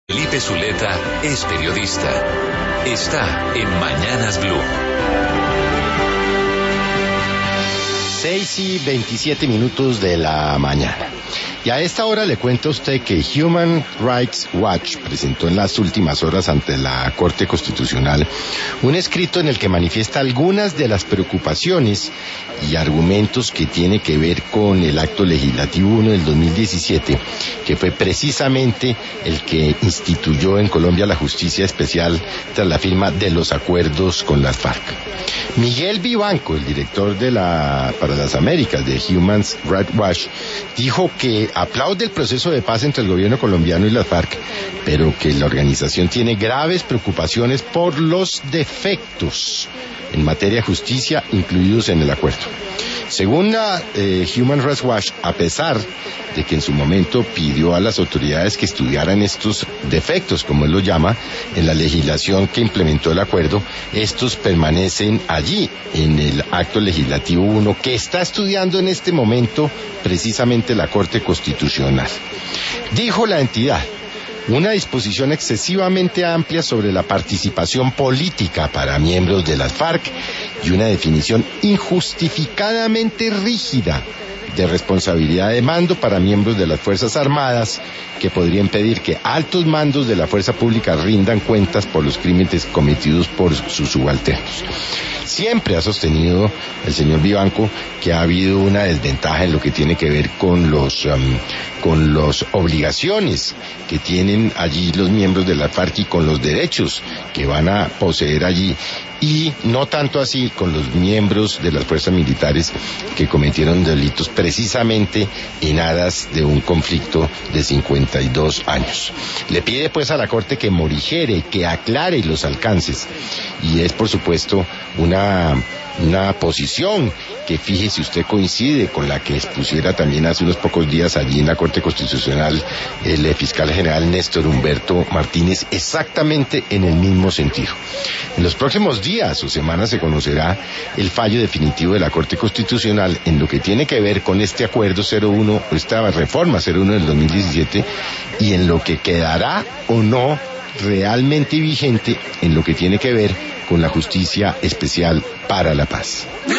Felipe Zuleta es periodista. Está en Mañanas Blue. 6:27 de la mañana. Y a esta hora le cuento a usted que Human Rights Watch presentó en las últimas horas ante la Corte Constitucional un escrito en el que manifiesta algunas de las preocupaciones y argumentos que tiene que ver con el acto legislativo 1 del 2017, que fue precisamente el que instituyó en Colombia la justicia especial tras la firma de los acuerdos con las FARC. Miguel Vivanco, el director para las Américas de Human Rights Watch, dijo que aplaude el proceso de paz entre el gobierno colombiano y las FARC, pero que la organización tiene graves preocupaciones por los defectos en materia de justicia incluidos en el acuerdo. Según la Human Rights Watch, a pesar de que en su momento pidió a las autoridades que estudiaran estos defectos, como él lo llama, en la legislación que implementó el acuerdo, estos permanecen allí, en el acto legislativo 1, que está estudiando en este momento precisamente la Corte Constitucional. Dijo la entidad: una disposición excesivamente amplia sobre la participación política para miembros de las FARC y una definición injustificadamente rígida de responsabilidad de mando para miembros de las Fuerzas Armadas, que podría impedir que altos mandos de la fuerza pública rindan cuentas por los crímenes cometidos por sus subalternos. Siempre ha sostenido el señor Vivanco que ha habido una desventaja en lo que tiene que ver con las obligaciones que tienen allí los miembros de la FARC y con los derechos que van a poseer allí, y no tanto así con los miembros de las fuerzas militares que cometieron delitos precisamente en aras de un conflicto de 52 años. Le pide pues a la Corte que morigere, que aclare los alcances, y es por supuesto una posición que, fíjese usted, coincide con la que expusiera también hace unos pocos días allí en la Corte Constitucional el fiscal general Néstor Humberto Martínez, exactamente en el mismo sentido. En los próximos días o semanas se conocerá el fallo definitivo de la Corte Constitucional en lo que tiene que ver con este acuerdo 01, esta reforma 01 del 2017, y en lo que quedará o no realmente vigente en lo que tiene que ver con la justicia especial para la paz.